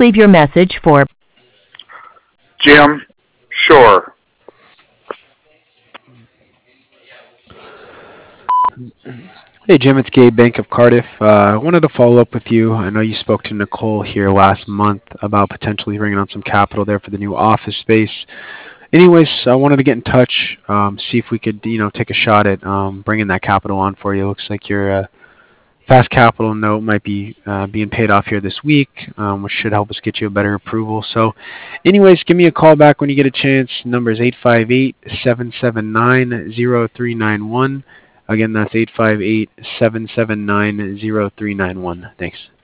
leave your message for Jim, sure. Hey Jim, it's Gabe, Bank of Cardiff. I wanted to follow up with you. I know you spoke to Nicole here last month about potentially bringing on some capital there for the new office space. Anyways, I wanted to get in touch, see if we could, take a shot at bringing that capital on for you. Looks like your fast capital note might be being paid off here this week, which should help us get you a better approval. So, anyways, give me a call back when you get a chance. Number is 858-779-0391. Again, that's 858-779-0391. Thanks.